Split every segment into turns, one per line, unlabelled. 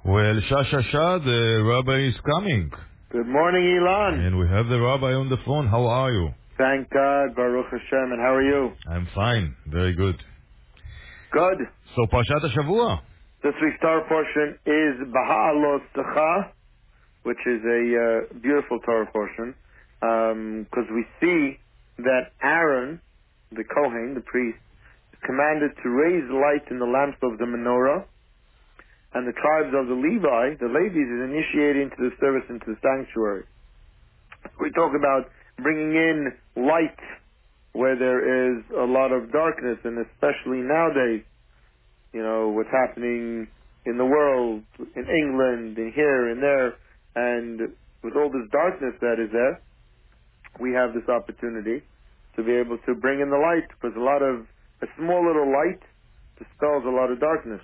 Well, Shah, the rabbi is coming.
Good morning, Elon.
And we have the rabbi on the phone. How are you?
Thank God, Baruch Hashem, and how are you?
I'm fine. Very good.
Good.
So, Parshat HaShavua.
This week's Torah portion is Baha'alot Secha, which is a beautiful Torah portion, because we see that Aaron, the Kohen, the priest, is commanded to raise light in the lamps of the menorah, and the tribes of the Levites, is initiated into the service into the sanctuary. We talk about bringing in light where there is a lot of darkness, and especially nowadays, what's happening in the world, in England, and here and there, and with all this darkness that is there, we have this opportunity to be able to bring in the light, because a small little light dispels a lot of darkness.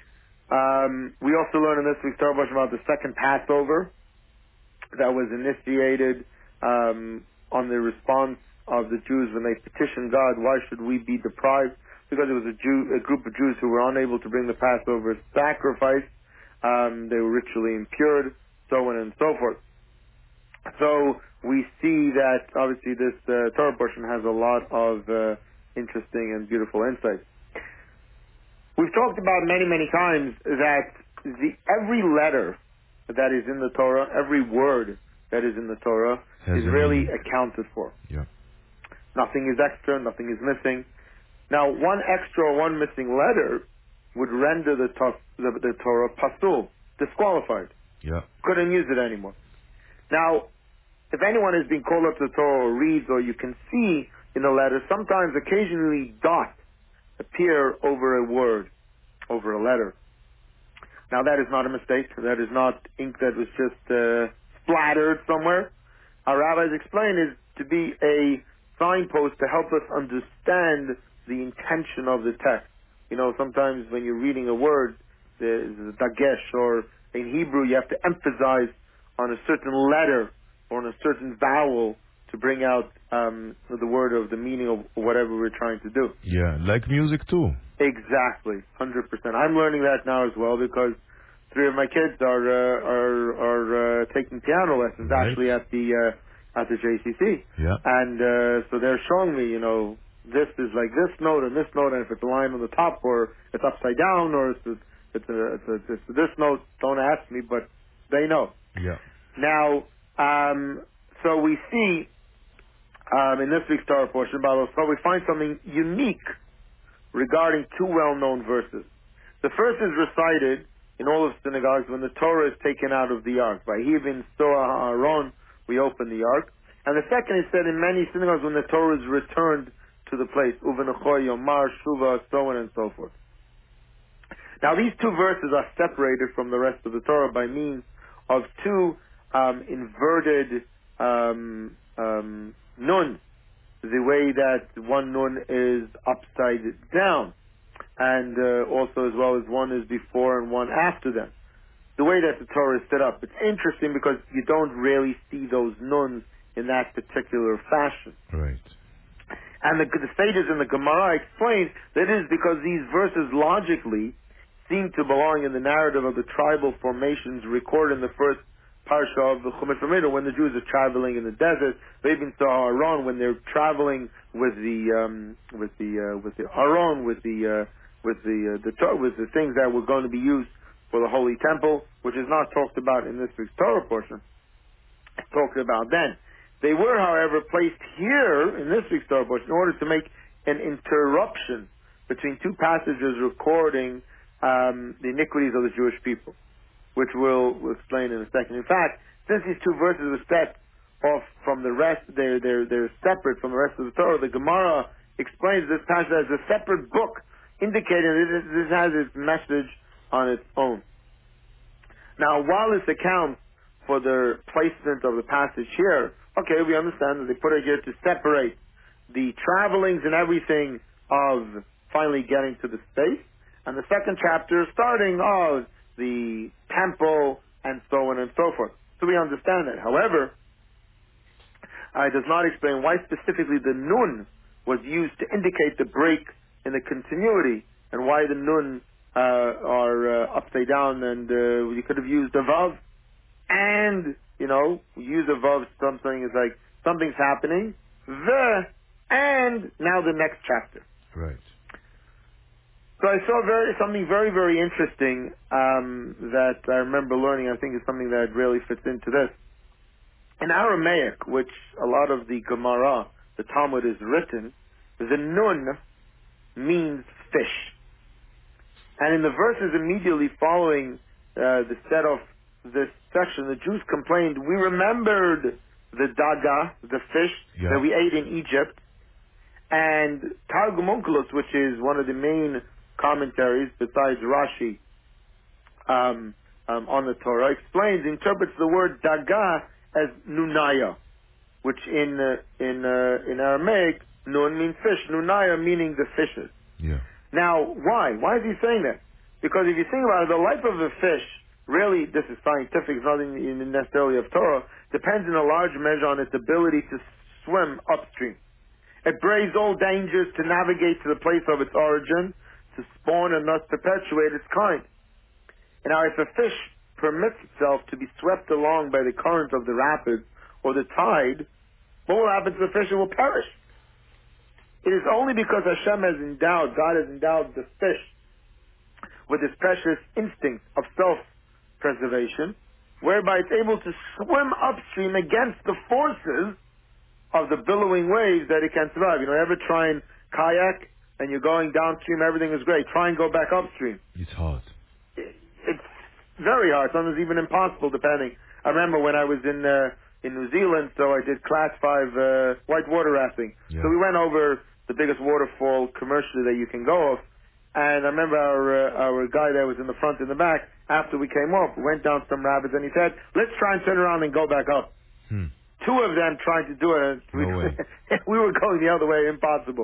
We also learn in this week's Torah about the second Passover that was initiated on the response of the Jews when they petitioned God, why should we be deprived? Because it was a group of Jews who were unable to bring the Passover sacrifice. They were ritually impure, so on and so forth. So we see that obviously this Torah portion has a lot of interesting and beautiful insights. We've talked about many, many times that every letter that is in the Torah, every word that is in the Torah
Has
is
a
really
meaning.
accounted for.
Yeah.
Nothing is extra, nothing is missing. Now, one extra or one missing letter would render the Torah pasul, disqualified.
Yeah.
Couldn't use it anymore. Now, if anyone is being called up to the Torah or reads, or you can see in the letter, sometimes occasionally dots appear over a word, over a letter. Now that is not a mistake. That is not ink that was just splattered somewhere. Our rabbis explain is to be a signpost to help us understand the intention of the text. Sometimes when you're reading a word, there's a dagesh, or in Hebrew you have to emphasize on a certain letter or on a certain vowel to bring out the word of the meaning of whatever we're trying to do.
Yeah. Like music too.
Exactly, 100%. I'm learning that now as well because 3 of my kids are taking piano lessons
Right?
actually at the JCC,
Yeah.
and so they're showing me, this is like this note and this note, and if it's a line on the top or it's upside down or it's this note, don't ask me, but they know.
Yeah.
Now, so we see in this week's Torah portion, so we find something unique regarding 2 well-known verses. The first is recited in all of synagogues when the Torah is taken out of the ark. By Hivin Soa Aaron, we open the ark. And the second is said in many synagogues when the Torah is returned to the place. Uvenachoy, Yomar, Shuva, so on and so forth. Now these 2 verses are separated from the rest of the Torah by means of 2 inverted nun, the way that one nun is upside down, and also as well as one is before and one after them. The way that the Torah is set up. It's interesting because you don't really see those nuns in that particular fashion.
Right.
And the sages in the Gemara explain that it is because these verses logically seem to belong in the narrative of the tribal formations recorded in the first parsha of the Chumash Vayikra when the Jews are traveling in the desert. They even saw Aaron when they're traveling with the Aaron with the things that were going to be used for the holy temple, which is not talked about in this week's Torah portion. It's talked about then. They were, however, placed here in this week's Torah portion in order to make an interruption between 2 passages recording the iniquities of the Jewish people, which we'll explain in a second. In fact, since these 2 verses are set off from the rest, they're separate from the rest of the Torah. The Gemara explains this passage as a separate book, indicating that this has its message on its own. Now, while this accounts for the placement of the passage here, okay, we understand that they put it here to separate the travelings and everything of finally getting to the space, and the second chapter starting of the temple and so on and so forth. So we understand that. However, it does not explain why specifically the nun was used to indicate the break in the continuity, and why the nun are upside down, and you could have used a vav, and use a vav. Something is like something's happening, and now the next chapter.
Right.
So I saw something very, very interesting that I remember learning. I think is something that really fits into this. In Aramaic, which a lot of the Gemara, the Talmud is written, the nun means fish. And in the verses immediately following the set of this section, the Jews complained, we remembered the daga, the fish
Yeah.
that we ate in Egypt, and Targum Onkelos, which is one of the main commentaries besides Rashi on the Torah, interprets the word daga as nunaya, which in Aramaic, nun means fish, nunaya meaning the fishes.
Yeah.
Now, why? Why is he saying that? Because if you think about it, the life of a fish, really, this is scientific, it's not necessarily of Torah, depends in a large measure on its ability to swim upstream. It braves all dangers to navigate to the place of its origin, to spawn and thus perpetuate its kind. And now, if a fish permits itself to be swept along by the current of the rapids or the tide, what will happen to the fish? It will perish. It is only because God has endowed the fish with this precious instinct of self-preservation, whereby it's able to swim upstream against the forces of the billowing waves that it can survive. Ever try and kayak and you're going downstream, everything is great. Try and go back upstream.
It's hard.
It's very hard, sometimes even impossible, depending. I remember when I was in New Zealand, so I did class 5 whitewater rafting.
Yeah.
So we went over the biggest waterfall commercially that you can go off, and I remember our guy that was in the front and the back, after we came off, we went down some rapids, and he said, let's try and turn around and go back up. 2 of them tried to do it, and
No way.
we were going the other way, impossible.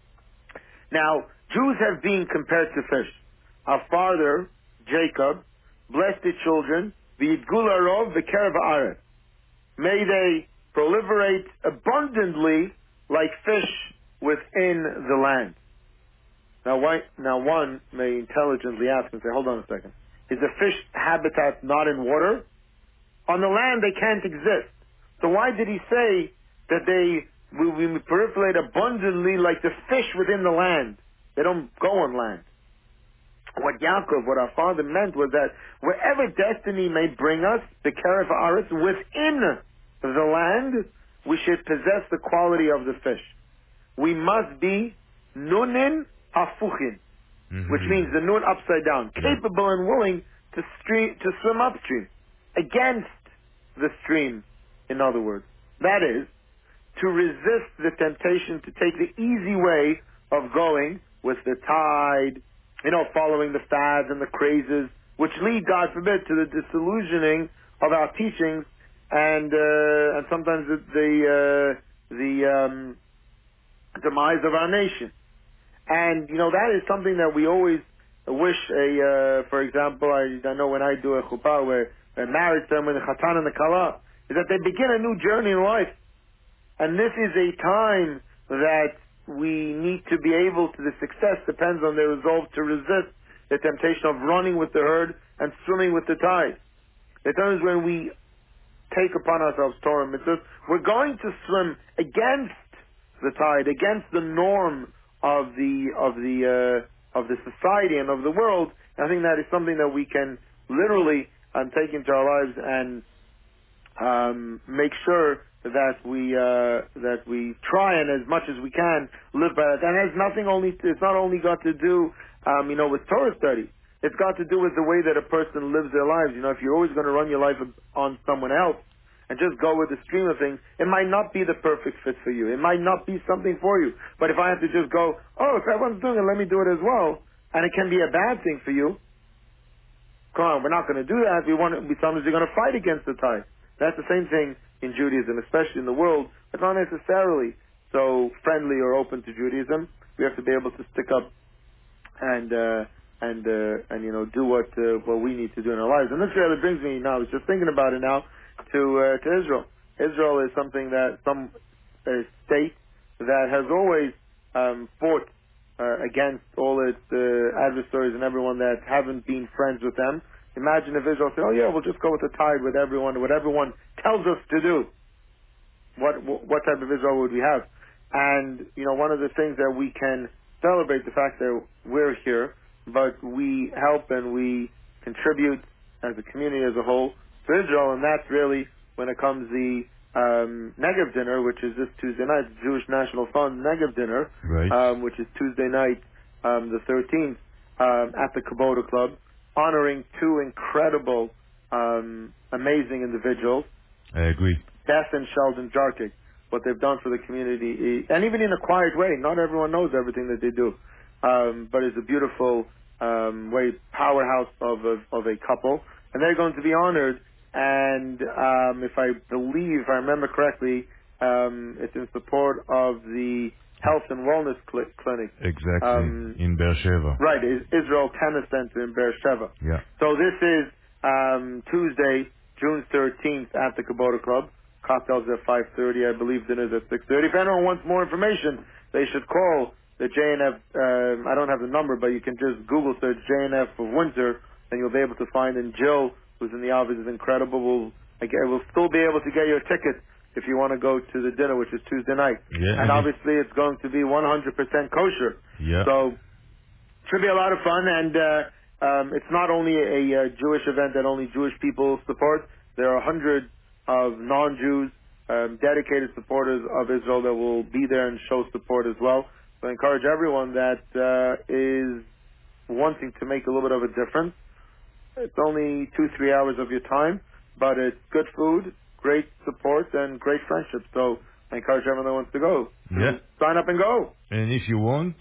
Now, Jews have been compared to fish. Our father, Jacob, blessed the children, v'yidgula rov v'kerev haaretz. May they proliferate abundantly like fish within the land. Now one may intelligently ask and say, hold on a second. Is the fish habitat not in water? On the land they can't exist. So why did he say that we proliferate abundantly like the fish within the land? They don't go on land. What our father meant was that wherever destiny may bring us, the Kerev Haaretz, within the land, we should possess the quality of the fish. We must be nunin afuchin, which means the nun upside down, capable and willing to swim upstream, against the stream, in other words. That is, to resist the temptation to take the easy way of going with the tide, following the fads and the crazes, which lead, God forbid, to the disillusioning of our teachings and sometimes the demise of our nation. And that is something that we always wish. For example, I know when I do a chuppah where a marriage ceremony, the chatan and the kala, is that they begin a new journey in life, and this is a time that we need to be able to. The success depends on their resolve to resist the temptation of running with the herd and swimming with the tide. There are times when we take upon ourselves Torah mitzvahs, we're going to swim against the tide, against the norm of the society and of the world. And I think that is something that we can literally take into our lives and make sure that we try and as much as we can live by that. And it's not only got to do with Torah study. It's got to do with the way that a person lives their lives. If you're always going to run your life on someone else and just go with the stream of things, it might not be the perfect fit for you. It might not be something for you. But if I have to just go, if everyone's doing it, let me do it as well, and it can be a bad thing for you, come on, we're not going to do that. Sometimes you're going to fight against the tide. That's the same thing in Judaism, especially in the world, but not necessarily so friendly or open to Judaism. We have to be able to stick up and do what we need to do in our lives. And this really brings me now. I was just thinking about it now to Israel. Israel is something that some state that has always fought against all its adversaries and everyone that haven't been friends with them. Imagine if Israel said, "Oh yeah, we'll just go with the tide with everyone, what everyone tells us to do." What type of Israel would we have? And one of the things that we can celebrate the fact that we're here, but we help and we contribute as a community as a whole to Israel, and that's really when it comes the Negev dinner, which is this Tuesday night, Jewish National Fund Negev dinner,
Right.
which is Tuesday night, the 13th, at the Kubota Club, honoring two incredible, amazing individuals.
I agree.
Beth and Sheldon Jarkic, what they've done for the community, and even in a quiet way. Not everyone knows everything that they do, but it's a beautiful way, powerhouse of a couple, and they're going to be honored. And if I remember correctly, it's in support of the Health and Wellness Clinic.
Exactly. In Beersheba.
Right, Israel Tennis Center in Beersheba.
Yeah.
So this is Tuesday, June 13th at the Kubota Club. Cocktails at 5:30. I believe dinner's at 6:30. If anyone wants more information, they should call the JNF. I don't have the number, but you can just Google search JNF of Windsor, and you'll be able to find. And Jill, who's in the office, is incredible. We'll still be able to get your ticket if you want to go to the dinner, which is Tuesday night.
Yeah.
And obviously, it's going to be 100% kosher.
Yeah.
So should be a lot of fun, and it's not only a Jewish event that only Jewish people support. There are hundreds of non-Jews, dedicated supporters of Israel that will be there and show support as well. So I encourage everyone that is wanting to make a little bit of a difference. It's only 2-3 hours of your time, but it's good food, great support, and great friendship. So I encourage everyone that wants to go
Yeah.
sign up and go.
And if you want,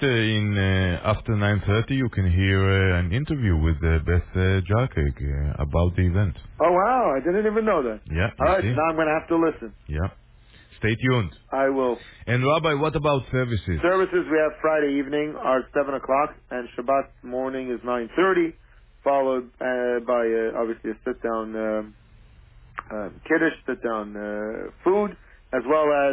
after 9:30, you can hear an interview with Beth Jarkic about the event.
Oh wow, I didn't even know that.
Yeah.
All
You
right,
see?
now I'm going to have to listen.
Yeah. Stay tuned.
I will.
And Rabbi, what about services?
Services we have Friday evening are 7 o'clock, and Shabbat morning is 9:30, followed by obviously a sit-down kiddush, sit-down food, as well as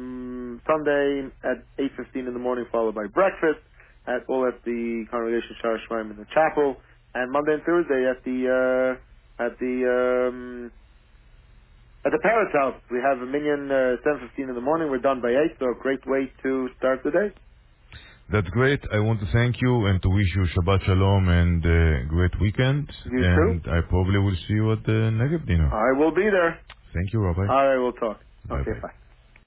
Sunday at 8:15 in the morning, followed by breakfast at the congregation Shar Shemaim in the chapel, and Monday and Thursday at the Parrot's house. We have a minyan 7:15 in the morning. We're done by 8, so a great way to start the day.
That's great. I want to thank you and to wish you Shabbat Shalom and great weekend.
You
and
too.
I probably will see you at the Negev dinner.
I will be there.
Thank you, Rabbi.
All right, we'll talk.
Bye-bye.
Okay, bye.